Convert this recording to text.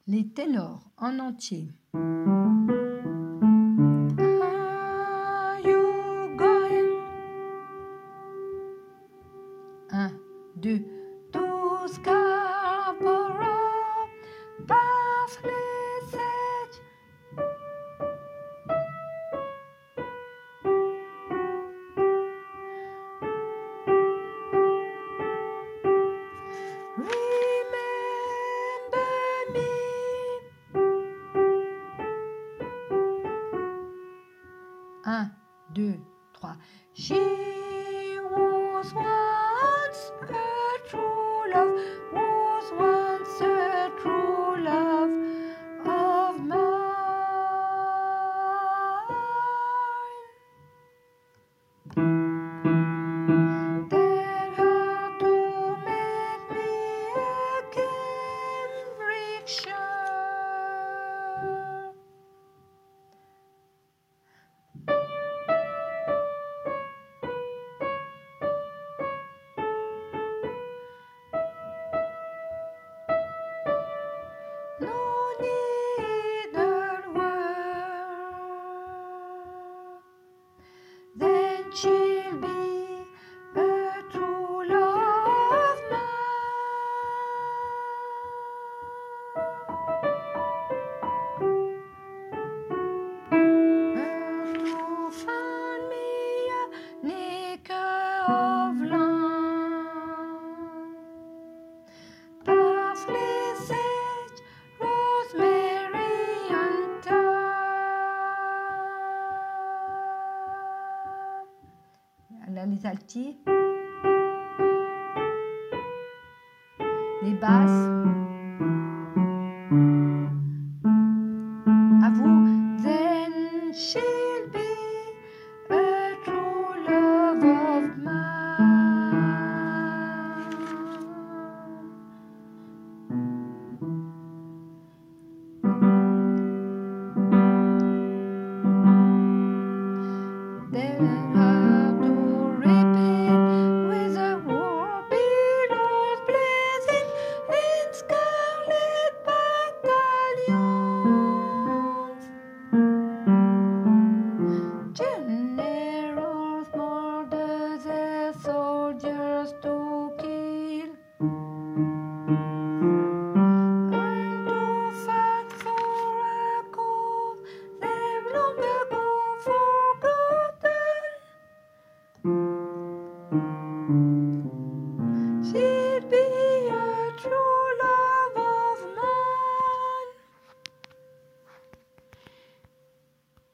Les ténors en entier. Are you going? 1, 2, to Scarborough, Parsley, Sage. Remember me. 1, 2, 3. She was once a true love, was once a true love of mine. Tell her to make me a Cambridgeshire. No needle-work, then she'll be a true love mine. To find me a knicker of land, parsley, sage, rosemary and thyme. Là, les altis, les basses.